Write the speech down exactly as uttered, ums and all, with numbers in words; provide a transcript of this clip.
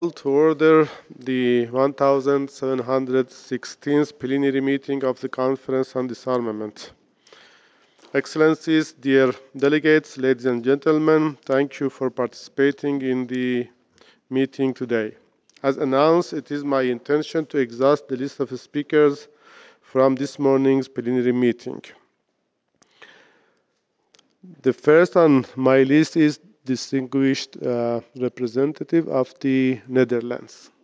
call to order the one thousand seven hundred sixteenth plenary meeting of the Conference on Disarmament. Excellencies, dear delegates, ladies and gentlemen, thank you for participating in the meeting today. As announced, it is my intention to exhaust the list of speakers from this morning's plenary meeting. The first on my list is distinguished uh, representative of the Netherlands.